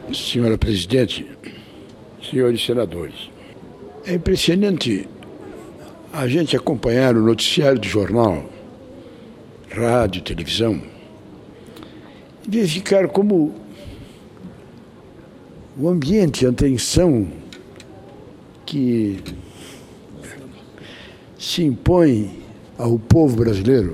Senhora presidente, senhores senadores, é impressionante a gente acompanhar o noticiário do jornal, rádio, televisão, e verificar como o ambiente, a tensão que se impõe ao povo brasileiro,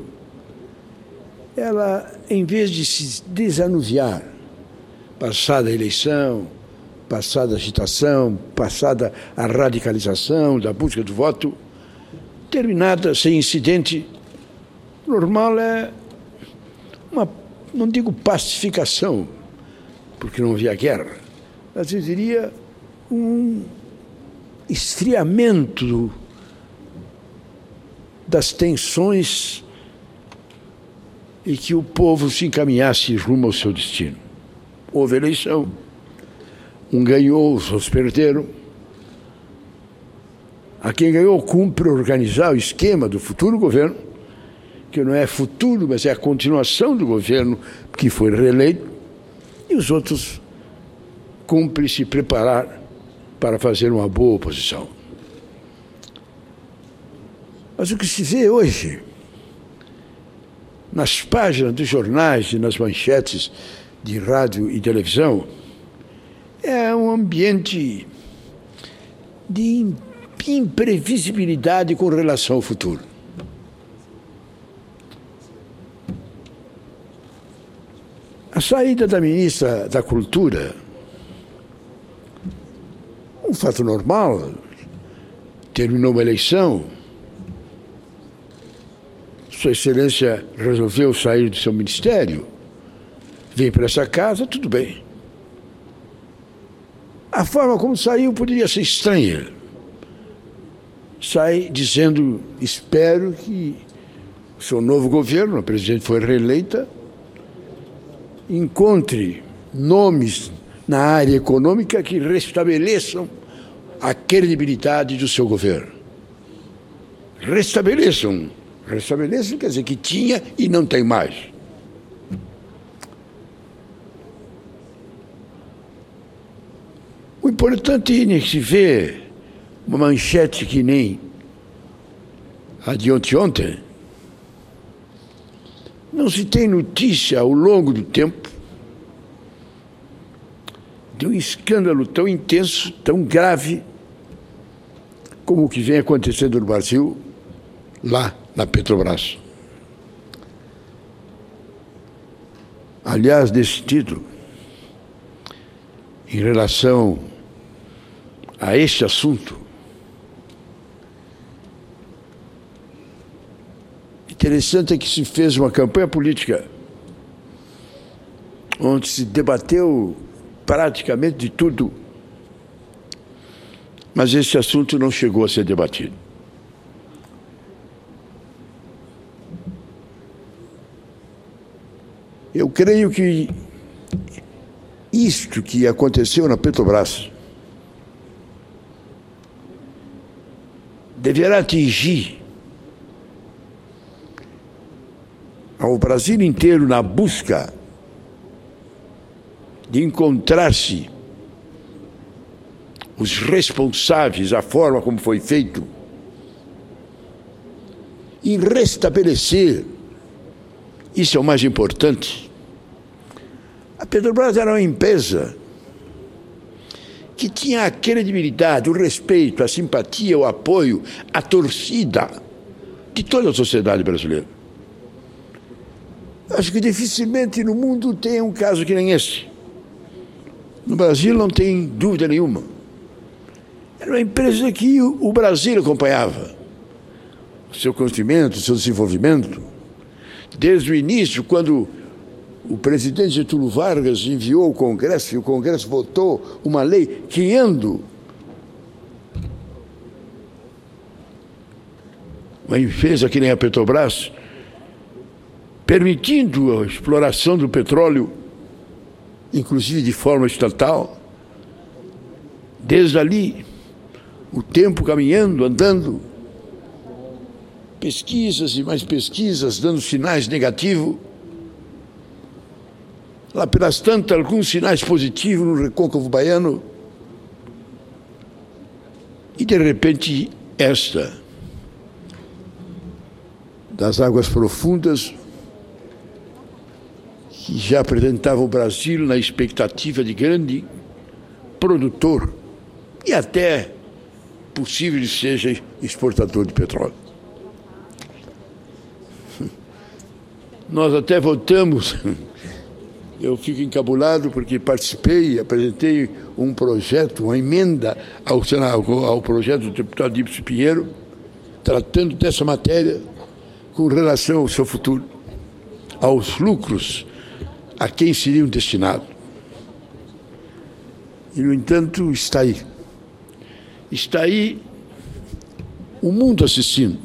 ela, em vez de se desanuviar, passada a eleição, passada a agitação, passada a radicalização da busca do voto, terminada sem incidente, normal é uma, não digo pacificação, porque não havia guerra, mas eu diria um esfriamento das tensões e que o povo se encaminhasse rumo ao seu destino. Houve eleição, um ganhou, os outros perderam. A quem ganhou cumpre organizar o esquema do futuro governo, que não é futuro, mas é a continuação do governo que foi reeleito, e os outros cumpre se preparar para fazer uma boa oposição. Mas o que se vê hoje, nas páginas dos jornais e nas manchetes de rádio e televisão, é um ambiente de imprevisibilidade com relação ao futuro. A saída da ministra da Cultura, um fato normal, terminou uma eleição, Sua Excelência resolveu sair do seu ministério, vem para essa casa, tudo bem. A forma como saiu poderia ser estranha. Sai dizendo, espero que o seu novo governo, a presidente foi reeleita, encontre nomes na área econômica que restabeleçam a credibilidade do seu governo. Restabeleçam quer dizer que tinha e não tem mais. O importante é que se vê uma manchete que nem a de ontem. Não se tem notícia ao longo do tempo de um escândalo tão intenso, tão grave, como o que vem acontecendo no Brasil, lá na Petrobras. Aliás, nesse título, em relação a este assunto, interessante é que se fez uma campanha política onde se debateu praticamente de tudo, mas esse assunto não chegou a ser debatido. Eu creio que isto que aconteceu na Petrobras deverá atingir ao Brasil inteiro na busca de encontrar-se os responsáveis, a forma como foi feito, e restabelecer, isso é o mais importante. A Petrobras era uma empresa que tinha a credibilidade, o respeito, a simpatia, o apoio, a torcida de toda a sociedade brasileira. Acho que dificilmente no mundo tem um caso que nem esse. No Brasil não tem dúvida nenhuma. Era uma empresa que o Brasil acompanhava. O seu crescimento, o seu desenvolvimento. Desde o início, quando o presidente Getúlio Vargas enviou ao Congresso e o Congresso votou uma lei criando uma empresa que nem a Petrobras, permitindo a exploração do petróleo, inclusive de forma estatal. Desde ali, o tempo caminhando, andando, pesquisas e mais pesquisas, dando sinais negativos. lá pelas tantas, alguns sinais positivos no recôncavo baiano, e de repente esta, das águas profundas, que já apresentava o Brasil na expectativa de grande produtor e até possível que seja exportador de petróleo. Nós até votamos, eu fico encabulado porque participei, apresentei um projeto, uma emenda ao projeto do deputado Ibsen Pinheiro, tratando dessa matéria com relação ao seu futuro, aos lucros a quem seriam destinados. E, no entanto, está aí. Está aí o mundo assistindo.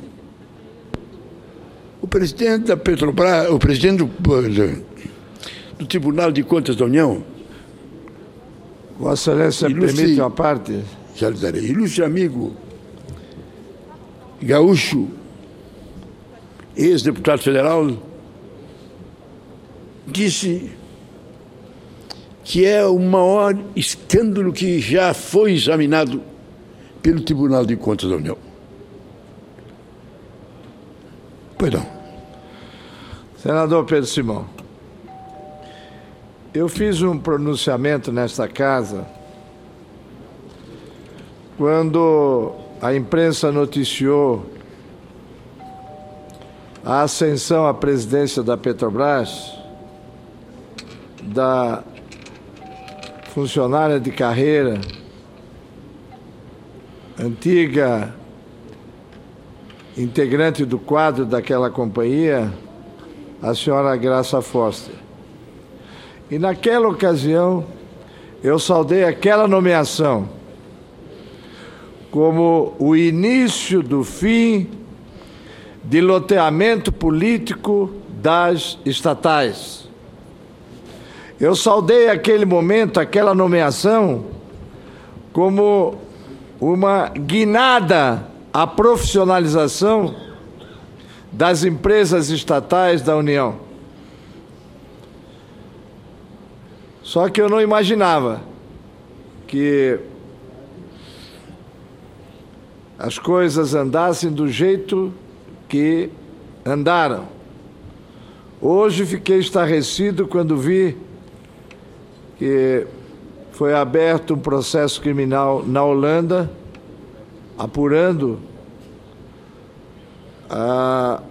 O presidente da Petrobras, o presidente do Tribunal de Contas da União. Vossa Excelência, permite uma parte? Já lhe darei. Ilustre amigo gaúcho, ex-deputado federal, disse que é o maior escândalo que já foi examinado pelo Tribunal de Contas da União. Pois não. Senador Pedro Simão, eu fiz um pronunciamento nesta casa quando a imprensa noticiou a ascensão à presidência da Petrobras da funcionária de carreira, antiga integrante do quadro daquela companhia, a senhora Graça Foster. E naquela ocasião, eu saudei aquela nomeação como o início do fim de loteamento político das estatais. Eu saudei aquele momento, aquela nomeação, como uma guinada à profissionalização das empresas estatais da União. Só que eu não imaginava que as coisas andassem do jeito que andaram. Hoje fiquei estarrecido quando vi que foi aberto um processo criminal na Holanda, apurando a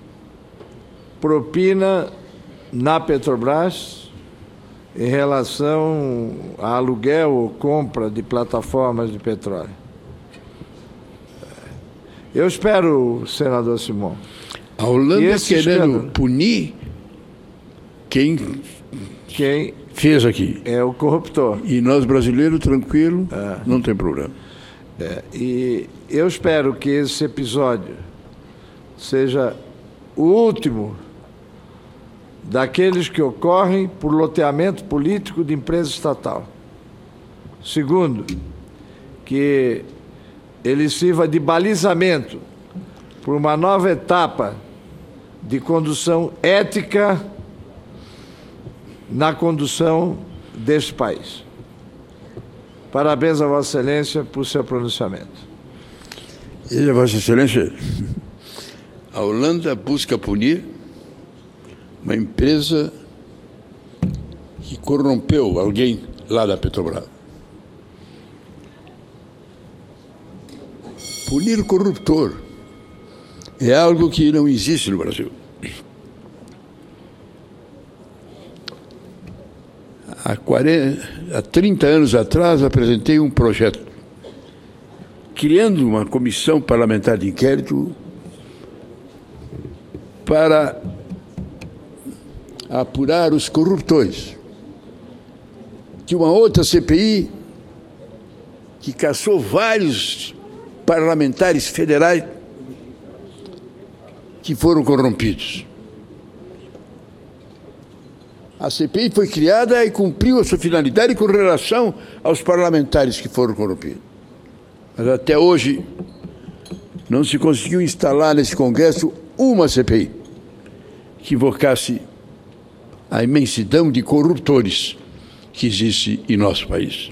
propina na Petrobras em relação a aluguel ou compra de plataformas de petróleo. Eu espero, senador Simão, a Holanda querendo punir quem fez aqui. É o corruptor. E nós, brasileiros, tranquilo, não tem problema. E eu espero que esse episódio seja o último daqueles que ocorrem por loteamento político de empresa estatal. Segundo, que ele sirva de balizamento por uma nova etapa de condução ética na condução deste país. Parabéns a Vossa Excelência por seu pronunciamento. E a Vossa Excelência, a Holanda busca punir uma empresa que corrompeu alguém lá da Petrobras. Punir o corruptor é algo que não existe no Brasil. Há 30 anos atrás, apresentei um projeto criando uma comissão parlamentar de inquérito para apurar os corruptores. Tinha uma outra CPI que caçou vários parlamentares federais que foram corrompidos. A CPI foi criada e cumpriu a sua finalidade com relação aos parlamentares que foram corrompidos. Mas até hoje não se conseguiu instalar nesse Congresso uma CPI que invocasse a imensidão de corruptores que existe em nosso país.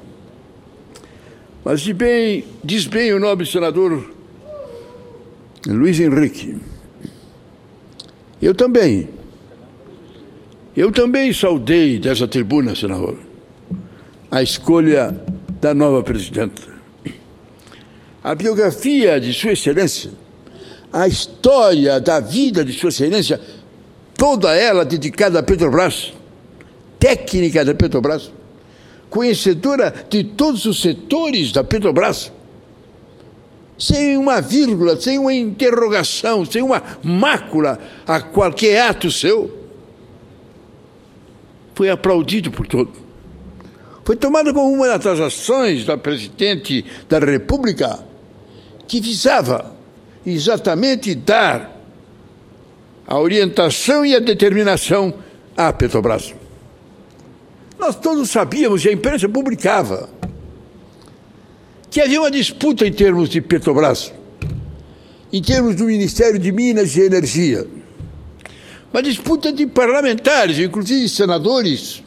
Mas diz bem o nobre senador Luiz Henrique, eu também saudei dessa tribuna, senador, a escolha da nova presidenta. A biografia de Sua Excelência, a história da vida de Sua Excelência, toda ela dedicada à Petrobras, técnica da Petrobras, conhecedora de todos os setores da Petrobras, sem uma vírgula, sem uma interrogação, sem uma mácula a qualquer ato seu, foi aplaudido por todos. Foi tomada como uma das ações da presidente da República que visava exatamente dar a orientação e a determinação à Petrobras. Nós todos sabíamos, e a imprensa publicava, que havia uma disputa em termos de Petrobras, em termos do Ministério de Minas e Energia. Uma disputa de parlamentares, inclusive senadores.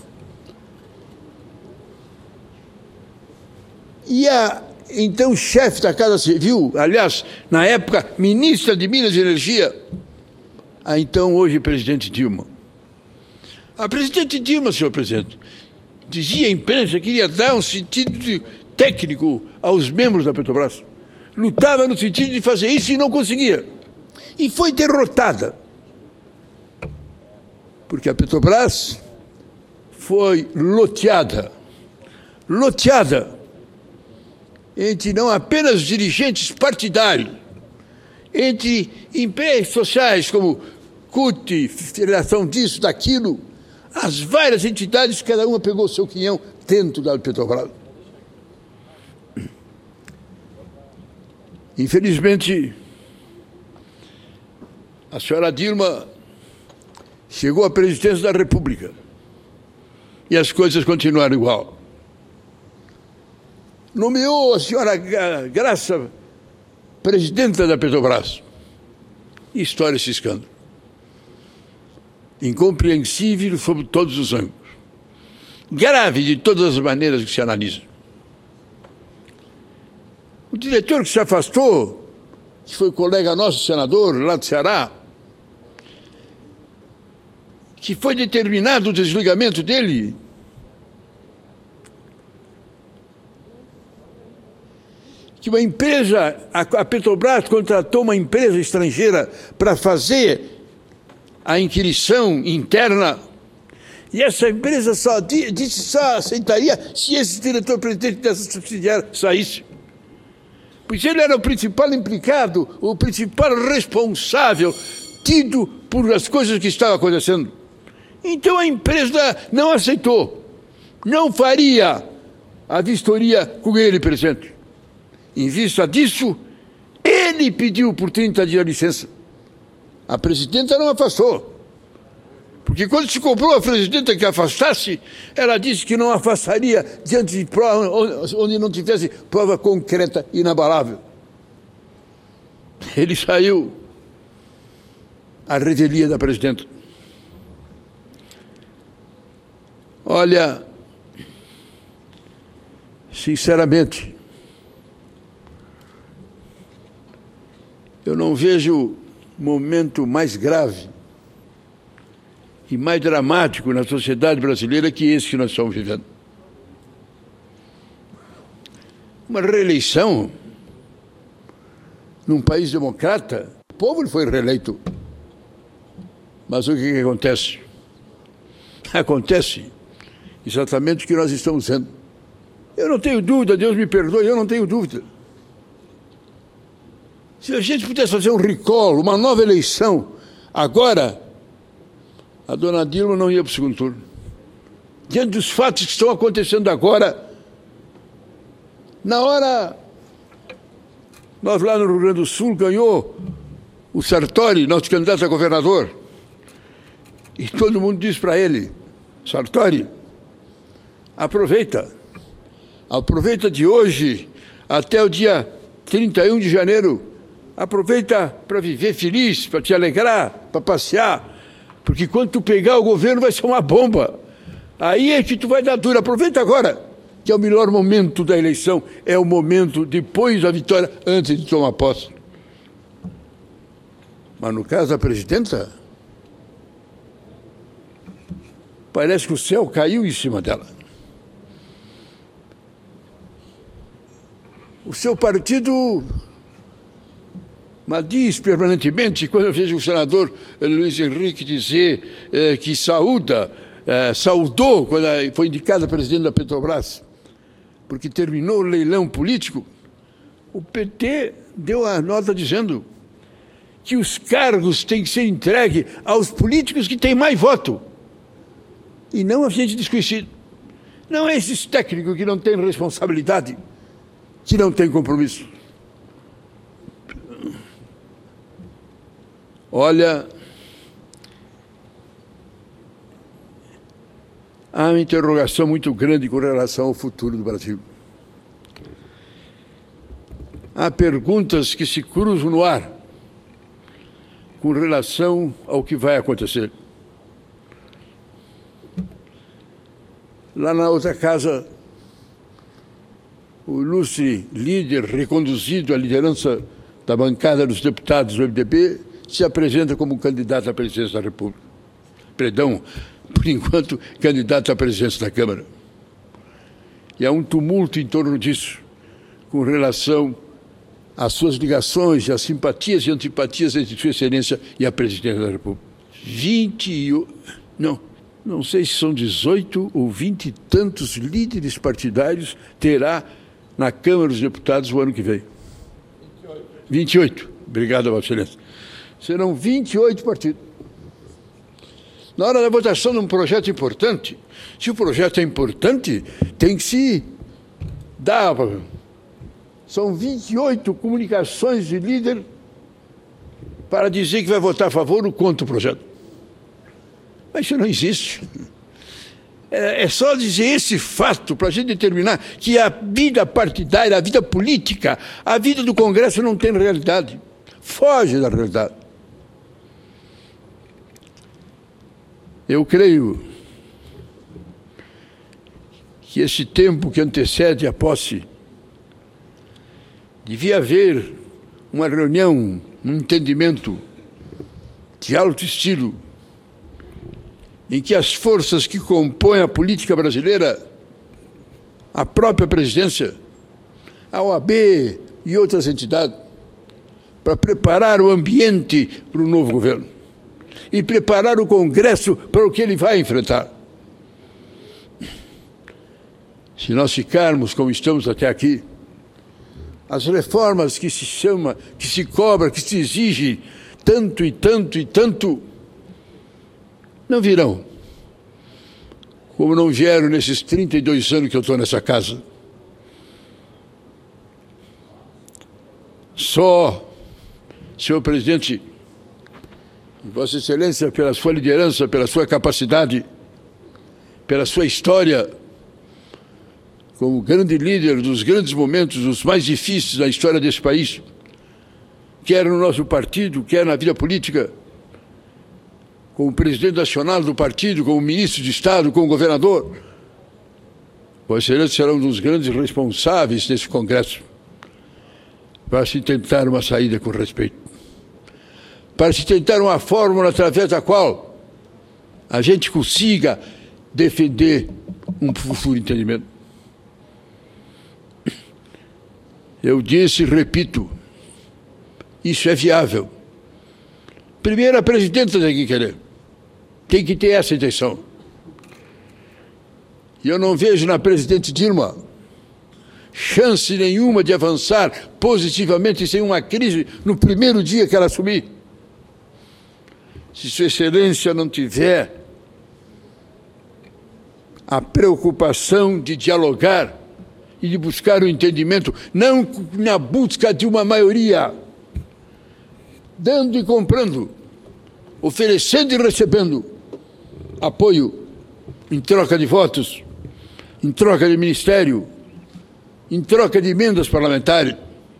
E a então chefe da Casa Civil, aliás, na época, ministra de Minas e Energia, a então hoje presidente Dilma. A presidente Dilma, senhor presidente, dizia à imprensa que queria dar um sentido técnico aos membros da Petrobras. Lutava no sentido de fazer isso e não conseguia. E foi derrotada. Porque a Petrobras foi loteada entre não apenas dirigentes partidários, entre empresas sociais como CUT, Federação disso, daquilo, as várias entidades, cada uma pegou o seu quinhão dentro da Petrobras. Infelizmente, a senhora Dilma chegou à presidência da República e as coisas continuaram igual. Nomeou a senhora Graça presidenta da Petrobras. E história esse escândalo. Incompreensível sob todos os ângulos. Grave de todas as maneiras que se analisa. O diretor que se afastou, que foi colega nosso, senador, lá do Ceará, que foi determinado o desligamento dele, que uma empresa, a Petrobras contratou uma empresa estrangeira para fazer a inquirição interna, e essa empresa só aceitaria se esse diretor-presidente dessa subsidiária saísse. Pois ele era o principal implicado, o principal responsável, tido por as coisas que estavam acontecendo. Então a empresa não aceitou, não faria a vistoria com ele presente. Em vista disso, ele pediu por 30 dias de licença. A presidenta não afastou. Porque quando se cobrou a presidenta que afastasse, ela disse que não afastaria diante de prova onde não tivesse prova concreta e inabalável. Ele saiu à revelia da presidenta. Olha, sinceramente, eu não vejo momento mais grave e mais dramático na sociedade brasileira que esse que nós estamos vivendo. Uma reeleição num país democrata, o povo foi reeleito. Mas o que acontece? Acontece exatamente o que nós estamos vendo. Eu não tenho dúvida, Deus me perdoe, eu não tenho dúvida. Se a gente pudesse fazer um recall, uma nova eleição, agora, a dona Dilma não ia para o segundo turno. Diante dos fatos que estão acontecendo agora, na hora, nós lá no Rio Grande do Sul ganhou o Sartori, nosso candidato a governador, e todo mundo diz para ele, Sartori, aproveita de hoje até o dia 31 de janeiro, aproveita para viver feliz, para te alegrar, para passear, Porque quando tu pegar o governo vai ser uma bomba. Aí é que tu vai dar dura. Aproveita agora, que é o melhor momento da eleição, é o momento depois da vitória, antes de tomar posse. Mas no caso da presidenta, parece que o céu caiu em cima dela. O seu partido, mas diz permanentemente, quando eu vejo o senador Luiz Henrique dizer que saudou quando foi indicado presidente da Petrobras, porque terminou o leilão político, o PT deu a nota dizendo que os cargos têm que ser entregues aos políticos que têm mais voto, e não a gente desconhecido. Não é esses técnicos que não têm responsabilidade, que não têm compromisso. Olha, há uma interrogação muito grande com relação ao futuro do Brasil. Há perguntas que se cruzam no ar com relação ao que vai acontecer. Lá na outra casa, o ilustre líder, reconduzido à liderança da bancada dos deputados do MDB, se apresenta como candidato à presidência da República. Perdão, por enquanto, candidato à presidência da Câmara. E há um tumulto em torno disso, com relação às suas ligações, às simpatias e antipatias entre Sua Excelência e a presidência da República. Não sei se são 18 ou 20 e tantos líderes partidários terá na Câmara dos Deputados o ano que vem. 28. Obrigado, Vossa Excelência. Serão 28 partidos. Na hora da votação de um projeto importante, se o projeto é importante, tem que se dar. São 28 comunicações de líder para dizer que vai votar a favor ou contra o projeto. Mas isso não existe. É só dizer esse fato para a gente determinar que a vida partidária, a vida política, a vida do Congresso não tem realidade. Foge da realidade. Eu creio que esse tempo que antecede a posse devia haver uma reunião, um entendimento de alto estilo, em que as forças que compõem a política brasileira, a própria presidência, a OAB e outras entidades, para preparar o ambiente para o novo governo e preparar o Congresso para o que ele vai enfrentar. Se nós ficarmos como estamos até aqui, as reformas que se chama, que se cobra, que se exige tanto e tanto e tanto, não virão, como não vieram nesses 32 anos que eu estou nessa casa. Só, senhor presidente, Vossa Excelência, pela sua liderança, pela sua capacidade, pela sua história, como grande líder dos grandes momentos, os mais difíceis da história desse país, quer no nosso partido, quer na vida política, como presidente nacional do partido, como ministro de Estado, como governador, Vossa Excelência será um dos grandes responsáveis desse Congresso para se tentar uma saída com respeito, para se tentar uma fórmula através da qual a gente consiga defender um futuro entendimento. Eu disse e repito, isso é viável. Primeiro, a presidenta tem que querer. Tem que ter essa intenção. E eu não vejo na presidente Dilma chance nenhuma de avançar positivamente sem uma crise no primeiro dia que ela assumir. Se Sua Excelência não tiver a preocupação de dialogar e de buscar o entendimento, não na busca de uma maioria, dando e comprando, oferecendo e recebendo apoio em troca de votos, em troca de ministério, em troca de emendas parlamentares.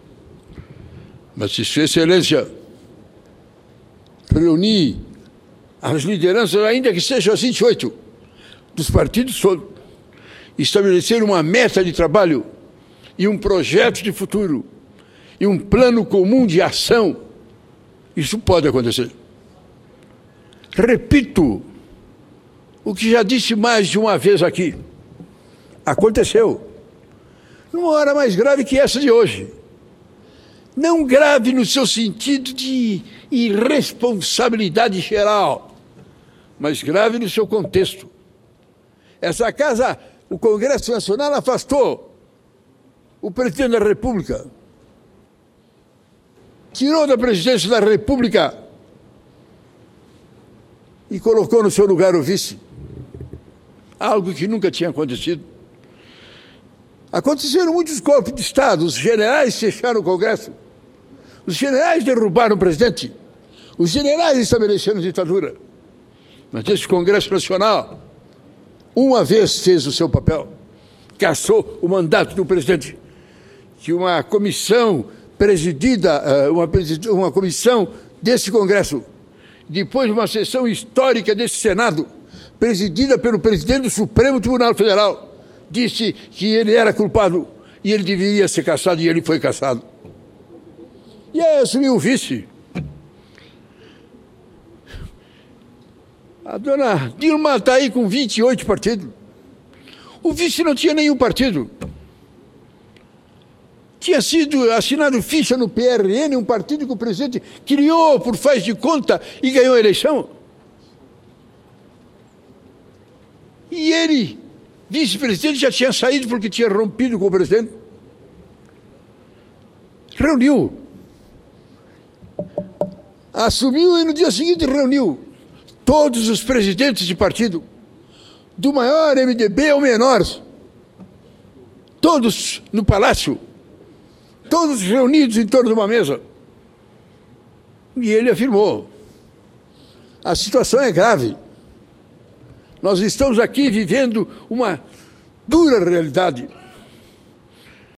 Mas se Sua Excelência reunir as lideranças, ainda que sejam as 28, dos partidos todos, estabelecer uma meta de trabalho e um projeto de futuro e um plano comum de ação, isso pode acontecer. Repito o que já disse mais de uma vez aqui. Aconteceu. Numa hora mais grave que essa de hoje. Não grave no seu sentido de irresponsabilidade geral, mas grave no seu contexto. Essa casa, o Congresso Nacional, afastou o presidente da República, tirou da presidência da República e colocou no seu lugar o vice. Algo que nunca tinha acontecido. Aconteceram muitos golpes de Estado, os generais fecharam o Congresso, os generais derrubaram o presidente, os generais estabeleceram ditadura. Mas esse Congresso Nacional, uma vez fez o seu papel, cassou o mandato do presidente, que uma comissão presidida, uma comissão desse Congresso, depois de uma sessão histórica desse Senado, presidida pelo presidente do Supremo Tribunal Federal, disse que ele era culpado e ele deveria ser cassado, e ele foi cassado. E aí assumiu o vice. A dona Dilma está aí com 28 partidos. O vice não tinha nenhum partido. Tinha sido assinado ficha no PRN, um partido que o presidente criou por faz de conta e ganhou a eleição. E ele, vice-presidente, já tinha saído porque tinha rompido com o presidente. Reuniu. Assumiu e no dia seguinte reuniu todos os presidentes de partido, do maior MDB ao menor, todos no palácio, todos reunidos em torno de uma mesa. E ele afirmou: a situação é grave. Nós estamos aqui vivendo uma dura realidade.